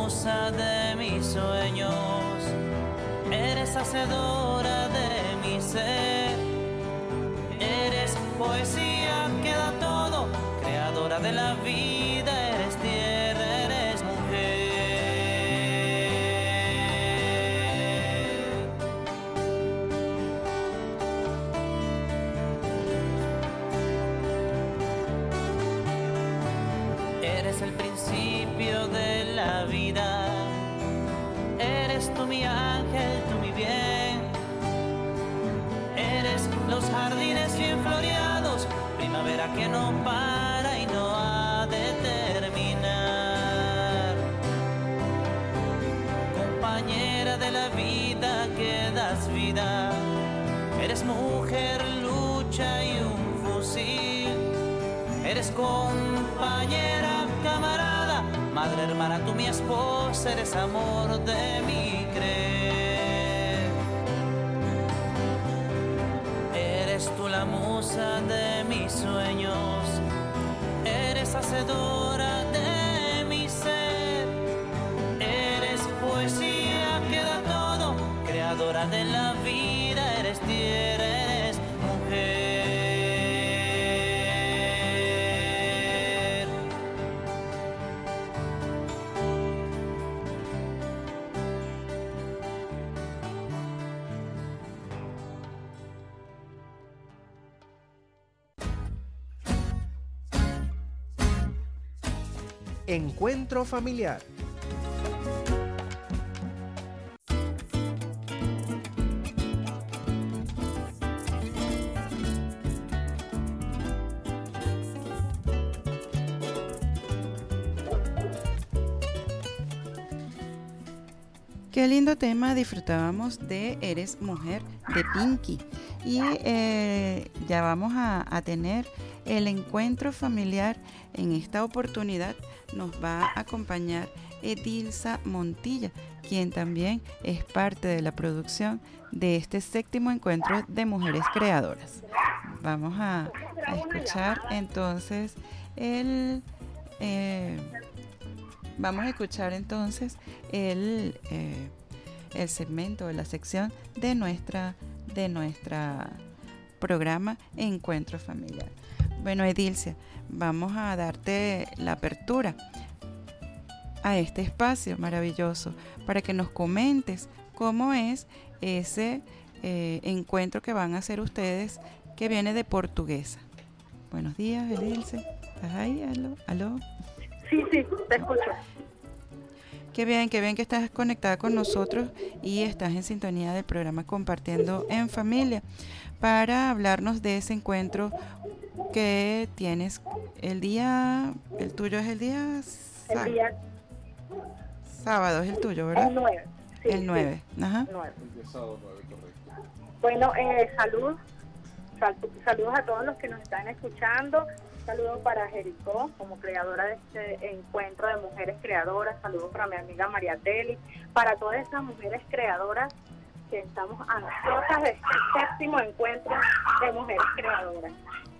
musa de mis sueños, eres hacedora de mi ser, eres poesía que da todo, creadora de la vida, eres tierra, eres mujer. Eres el principio de la vida, eres tú mi ángel, tú mi bien, eres los jardines bien floreados, primavera que no para y no ha de terminar, compañera de la vida que das vida, eres mujer, lucha y un fusil, eres compañera, camarada, madre, hermana, tú mi esposa, eres amor de mi querer. Eres tú la musa de mis sueños, eres hacedora de mi ser, eres poesía que da todo, creadora de la vida, eres tierra, eres mujer. Encuentro familiar. Qué lindo tema disfrutábamos de Eres Mujer de Pinky. Y eh, ya vamos a, a tener el encuentro familiar. En esta oportunidad nos va a acompañar Edilza Montilla, quien también es parte de la producción de este séptimo encuentro de mujeres creadoras. Vamos a, a escuchar entonces el eh, vamos a escuchar entonces el eh, el segmento de la sección de nuestra de nuestra programa Encuentro Familiar. Bueno, Edilcia, vamos a darte la apertura a este espacio maravilloso para que nos comentes cómo es ese eh, encuentro que van a hacer ustedes, que viene de Portuguesa. Buenos días, Edilcia. ¿Estás ahí? ¿Aló? ¿Aló? Sí, sí, te escucho. Qué bien, qué bien que estás conectada con nosotros y estás en sintonía del programa Compartiendo en Familia para hablarnos de ese encuentro que tienes el día, el tuyo es el día, el día sábado, es el tuyo, ¿verdad? El nueve. Sí, el nueve, sí. Ajá. nueve. Bueno, eh, salud, sal, saludos a todos los que nos están escuchando. Saludos para Jericó, como creadora de este encuentro de mujeres creadoras. Saludos para mi amiga María Teli, para todas esas mujeres creadoras que estamos ansiosas de este séptimo encuentro de mujeres creadoras.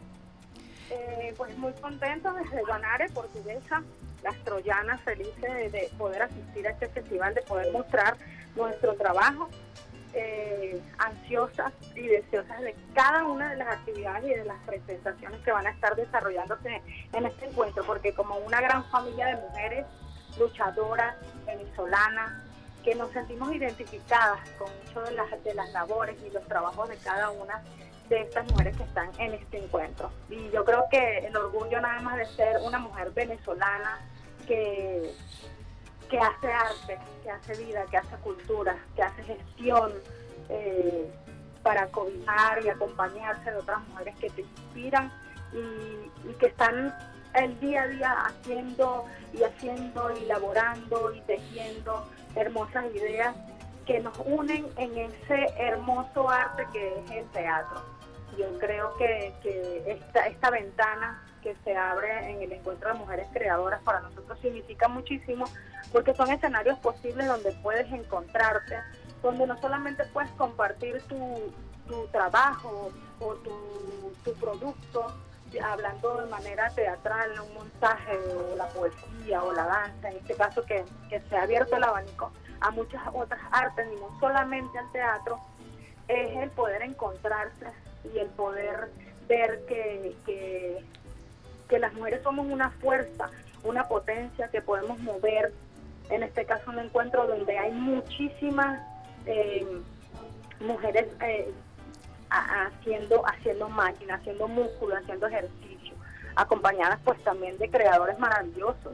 Eh, pues muy contentos desde Guanare, Portuguesa, las troyanas, felices de, de poder asistir a este festival, de poder mostrar nuestro trabajo, eh, ansiosas y deseosas de cada una de las actividades y de las presentaciones que van a estar desarrollándose en este encuentro, porque como una gran familia de mujeres luchadoras, venezolanas, que nos sentimos identificadas con muchas de las, de las labores y los trabajos de cada una de estas mujeres que están en este encuentro. Y yo creo que el orgullo nada más de ser una mujer venezolana que, que hace arte, que hace vida, que hace cultura, que hace gestión eh, para cobijar y acompañarse de otras mujeres que te inspiran y, y que están el día a día haciendo y haciendo y elaborando y tejiendo hermosas ideas que nos unen en ese hermoso arte que es el teatro. Yo creo que, que esta, esta ventana que se abre en el encuentro de mujeres creadoras para nosotros significa muchísimo, porque son escenarios posibles donde puedes encontrarte, donde no solamente puedes compartir tu, tu trabajo o tu, tu producto, hablando de manera teatral, un montaje o la poesía o la danza, en este caso que, que se ha abierto el abanico a muchas otras artes y no solamente al teatro, es el poder encontrarse y el poder ver que, que, que las mujeres somos una fuerza, una potencia que podemos mover, en este caso un encuentro donde hay muchísimas eh, mujeres eh, haciendo haciendo máquina, haciendo músculo, haciendo ejercicio, acompañadas pues también de creadores maravillosos.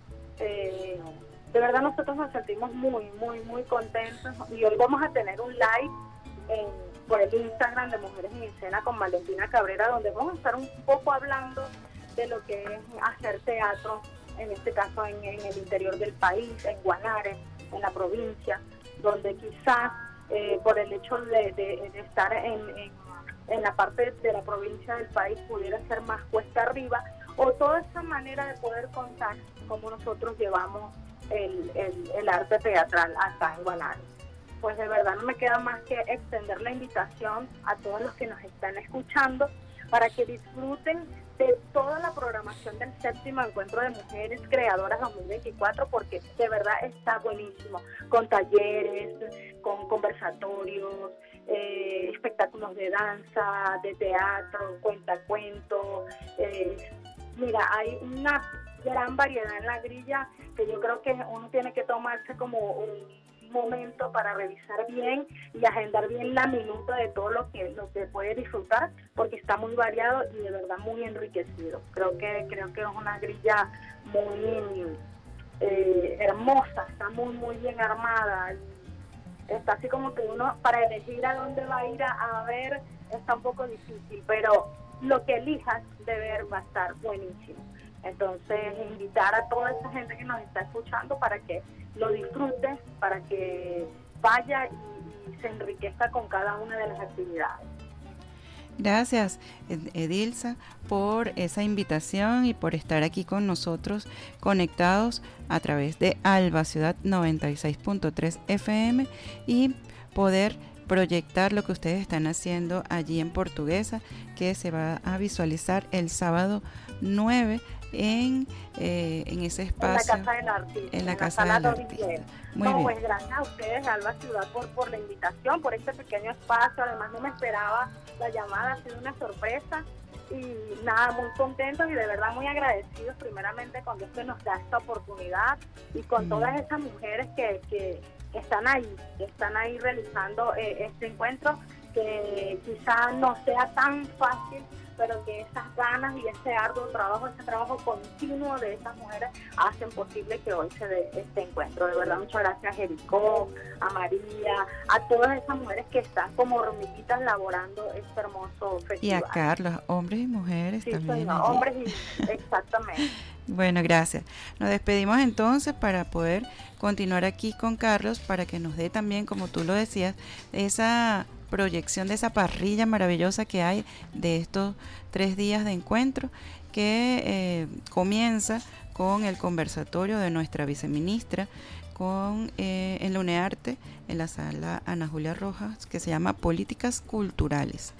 Eh, de verdad nosotros nos sentimos muy, muy, muy contentos y hoy vamos a tener un live en, por el Instagram de Mujeres en Escena con Valentina Cabrera, donde vamos a estar un poco hablando de lo que es hacer teatro, en este caso en, en el interior del país, en Guanare, en la provincia, donde quizás eh, por el hecho de, de, de estar en, en, en la parte de la provincia del país pudiera ser más cuesta arriba, o toda esa manera de poder contar cómo nosotros llevamos el, el, el arte teatral acá en Guanare. Pues de verdad no me queda más que extender la invitación a todos los que nos están escuchando para que disfruten de toda la programación del séptimo Encuentro de Mujeres Creadoras dos mil veinticuatro, porque de verdad está buenísimo, con talleres, con conversatorios, eh, espectáculos de danza, de teatro, cuentacuentos. Eh, mira, hay una gran variedad en la grilla que yo creo que uno tiene que tomarse como un momento para revisar bien y agendar bien la minuta de todo lo que lo que puede disfrutar, porque está muy variado y de verdad muy enriquecido. Creo que creo que es una grilla muy eh, hermosa, está muy muy bien armada, está así como que uno para elegir a dónde va a ir a, a ver está un poco difícil, pero lo que elijas de ver va a estar buenísimo. Entonces, invitar a toda esa gente que nos está escuchando para que lo disfrute, para que vaya y, y se enriquezca con cada una de las actividades. Gracias, Edilza, por esa invitación y por estar aquí con nosotros conectados a través de Alba Ciudad noventa y seis punto tres F M y poder proyectar lo que ustedes están haciendo allí en Portuguesa, que se va a visualizar el sábado nueve en, eh, en ese espacio. En la Casa del Artista. En la Casa del Artista. Muy no, bien. Pues gracias a ustedes, Alba Ciudad, por, por la invitación, por este pequeño espacio. Además no me esperaba la llamada, ha sido una sorpresa. Y nada, muy contentos y de verdad muy agradecidos primeramente con Dios que nos da esta oportunidad y con mm. todas esas mujeres que, que, que están ahí, que están ahí realizando eh, este encuentro, que quizás no sea tan fácil, pero que esas ganas y ese arduo trabajo, ese trabajo continuo de esas mujeres hacen posible que hoy se dé este encuentro. De verdad, muchas gracias a Jericó, a María, a todas esas mujeres que están como hormiguitas laborando este hermoso festival. Y a Carlos, hombres y mujeres sí, también. Sí, hombres y exactamente. Bueno, gracias. Nos despedimos entonces para poder continuar aquí con Carlos, para que nos dé también, como tú lo decías, esa proyección de esa parrilla maravillosa que hay de estos tres días de encuentro, que eh, comienza con el conversatorio de nuestra viceministra con eh, en la UNEARTE, en la sala Ana Julia Rojas, que se llama Políticas Culturales.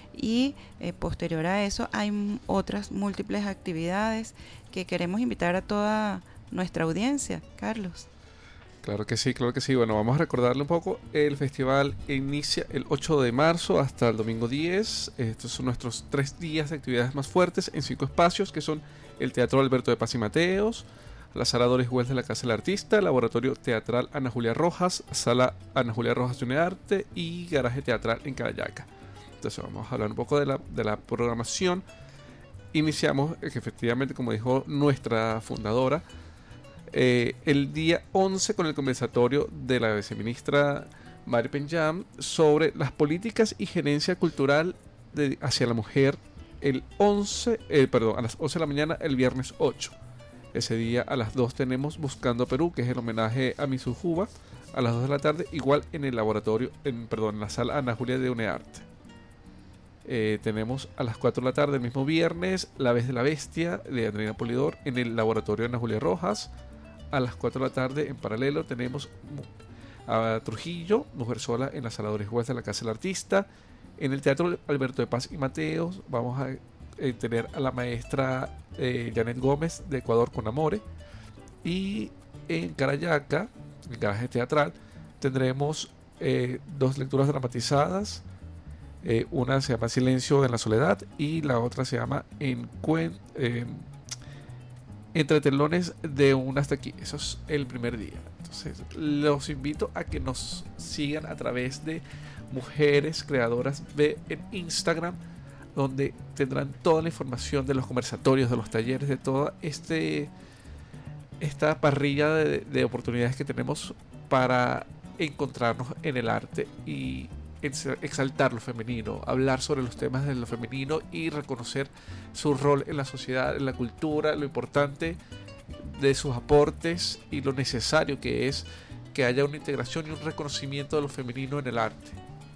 Y eh, posterior a eso hay m- otras múltiples actividades que queremos invitar a toda nuestra audiencia. Carlos. Claro que sí, claro que sí. Bueno, vamos a recordarle un poco. El festival inicia el ocho de marzo hasta el domingo diez. Estos son nuestros tres días de actividades más fuertes en cinco espacios, que son el Teatro Alberto de Paz y Mateos, la Sala Doris Wells de la Casa del Artista, el Laboratorio Teatral Ana Julia Rojas, Sala Ana Julia Rojas de UNEARTE y Garaje Teatral en Carayaca. Entonces vamos a hablar un poco de la, de la programación. Iniciamos, que efectivamente, como dijo nuestra fundadora, Eh, el día once con el conversatorio de la viceministra Mari Penyam sobre las políticas y gerencia cultural de, hacia la mujer el once, eh, perdón, a las once de la mañana el viernes ocho. Ese día a las dos tenemos Buscando a Perú, que es el homenaje a Misu Juba, a las dos de la tarde, igual en el laboratorio, en, perdón, en la sala Ana Julia de UNEARTE. Eh, tenemos a las cuatro de la tarde el mismo viernes La Vez de la Bestia de Andreina Polidor en el laboratorio Ana Julia Rojas. A las cuatro de la tarde, en paralelo, tenemos a Trujillo, Mujer Sola, en la Sala Doris Wells de la Casa del Artista. En el Teatro Alberto de Paz y Mateos vamos a eh, tener a la maestra eh, Janet Gómez de Ecuador con Amore. Y en Carayaca, en el garaje teatral, tendremos eh, dos lecturas dramatizadas. Eh, una se llama Silencio en la Soledad y la otra se llama Encuen eh, Entre telones de un hasta aquí. Eso es el primer día. Entonces, los invito a que nos sigan a través de Mujeres Creadoras B en Instagram, donde tendrán toda la información de los conversatorios, de los talleres, de toda este, esta parrilla de, de oportunidades que tenemos para encontrarnos en el arte y exaltar lo femenino, hablar sobre los temas de lo femenino y reconocer su rol en la sociedad, en la cultura, lo importante de sus aportes y lo necesario que es que haya una integración y un reconocimiento de lo femenino en el arte.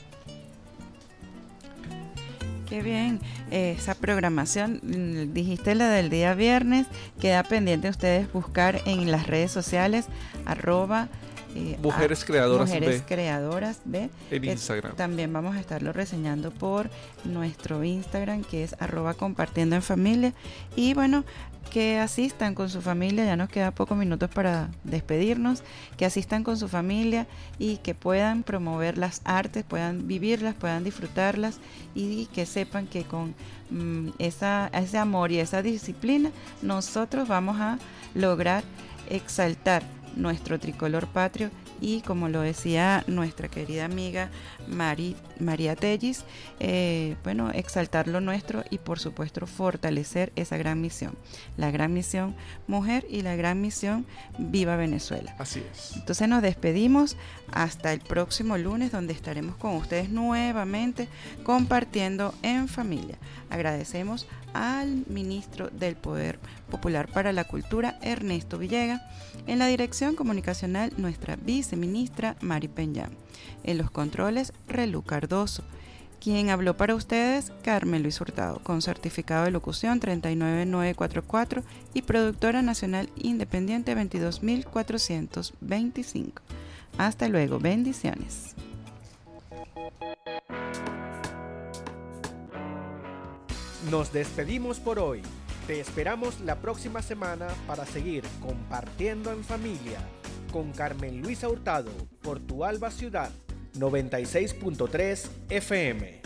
Qué bien, eh, esa programación, dijiste la del día viernes, queda pendiente ustedes buscar en las redes sociales, arroba eh, Mujeres a, Creadoras Mujeres B. Creadoras B. En Instagram. También vamos a estarlo reseñando por nuestro Instagram, que es arroba compartiendo en familia. Y bueno, que asistan con su familia, ya nos queda pocos minutos para despedirnos, que asistan con su familia y que puedan promover las artes, puedan vivirlas, puedan disfrutarlas y que sepan que con mm, esa, ese amor y esa disciplina nosotros vamos a lograr exaltar nuestro tricolor patrio y, como lo decía nuestra querida amiga Mari, María Tellis, eh, bueno, exaltar lo nuestro y por supuesto fortalecer esa gran misión, la gran misión mujer y la gran misión Viva Venezuela. Así es. Entonces nos despedimos hasta el próximo lunes, donde estaremos con ustedes nuevamente compartiendo en familia. Agradecemos al ministro del Poder Popular para la Cultura, Ernesto Villegas. En la dirección comunicacional, nuestra viceministra Mari Peña. En los controles, Relú Cardoso. Quien habló para ustedes, Carmen Luis Hurtado, con certificado de locución treinta y nueve mil novecientos cuarenta y cuatro y productora nacional independiente veintidós mil cuatrocientos veinticinco. Hasta luego, bendiciones. Nos despedimos por hoy. Te esperamos la próxima semana para seguir compartiendo en familia con Carmen Luisa Hurtado por Tu Alba Ciudad noventa y seis punto tres F M.